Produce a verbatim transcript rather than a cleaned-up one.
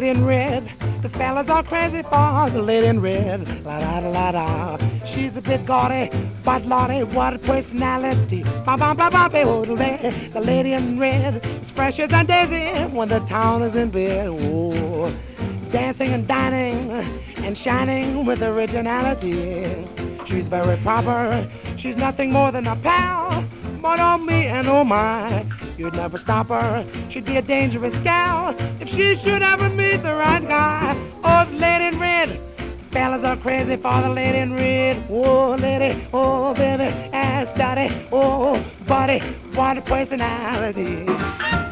lady in red. The fellas are crazy for the lady in red. La da da la da. She's a bit gaudy, but lordy, what a personality. Ba ba ba ba ba oh, the lady in red is fresh as a daisy when the town is in bed. Oh, dancing and dining and shining with originality. She's very proper. She's nothing more than a pal. But oh me and oh my, you'd never stop her. She'd be a dangerous gal if she should ever meet the right guy. Oh, the lady in red. Fellas are crazy for the lady in red. Oh, lady, oh, baby, ass daddy, oh, buddy, what a personality.